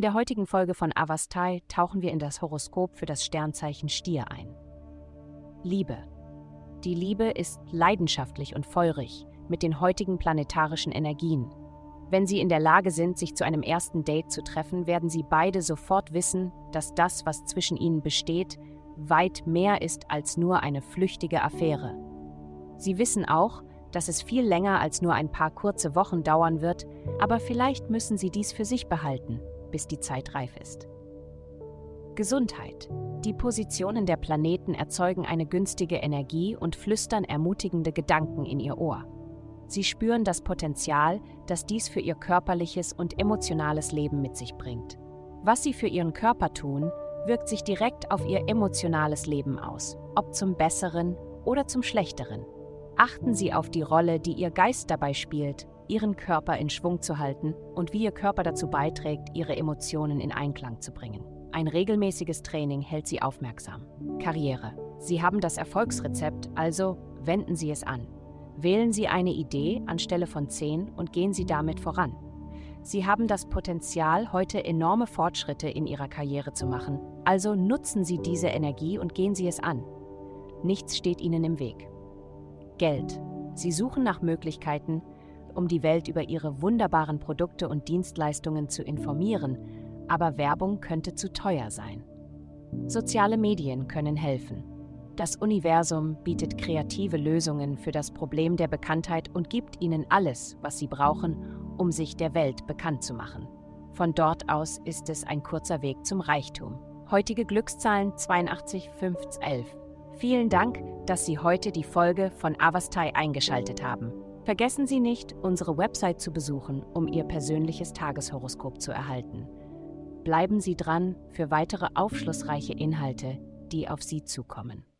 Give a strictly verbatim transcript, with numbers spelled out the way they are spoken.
der heutigen Folge von Avastai tauchen wir in das Horoskop für das Sternzeichen Stier ein. Liebe. Die Liebe ist leidenschaftlich und feurig mit den heutigen planetarischen Energien. Wenn Sie in der Lage sind, sich zu einem ersten Date zu treffen, werden Sie beide sofort wissen, dass das, was zwischen Ihnen besteht, weit mehr ist als nur eine flüchtige Affäre. Sie wissen auch, dass es viel länger als nur ein paar kurze Wochen dauern wird, aber vielleicht müssen Sie dies für sich behalten, bis die Zeit reif ist. Gesundheit. Die Positionen der Planeten erzeugen eine günstige Energie und flüstern ermutigende Gedanken in Ihr Ohr. Sie spüren das Potenzial, das dies für Ihr körperliches und emotionales Leben mit sich bringt. Was Sie für Ihren Körper tun, wirkt sich direkt auf Ihr emotionales Leben aus, ob zum Besseren oder zum Schlechteren. Achten Sie auf die Rolle, die Ihr Geist dabei spielt, Ihren Körper in Schwung zu halten und wie Ihr Körper dazu beiträgt, Ihre Emotionen in Einklang zu bringen. Ein regelmäßiges Training hält Sie aufmerksam. Karriere. Sie haben das Erfolgsrezept, also wenden Sie es an. Wählen Sie eine Idee anstelle von zehn und gehen Sie damit voran. Sie haben das Potenzial, heute enorme Fortschritte in Ihrer Karriere zu machen, also nutzen Sie diese Energie und gehen Sie es an. Nichts steht Ihnen im Weg. Geld. Sie suchen nach Möglichkeiten, um die Welt über Ihre wunderbaren Produkte und Dienstleistungen zu informieren, aber Werbung könnte zu teuer sein. Soziale Medien können helfen. Das Universum bietet kreative Lösungen für das Problem der Bekanntheit und gibt Ihnen alles, was Sie brauchen, um sich der Welt bekannt zu machen. Von dort aus ist es ein kurzer Weg zum Reichtum. Heutige Glückszahlen zweiundachtzig, fünf, elf. Vielen Dank, dass Sie heute die Folge von Avastai eingeschaltet haben. Vergessen Sie nicht, unsere Website zu besuchen, um Ihr persönliches Tageshoroskop zu erhalten. Bleiben Sie dran für weitere aufschlussreiche Inhalte, die auf Sie zukommen.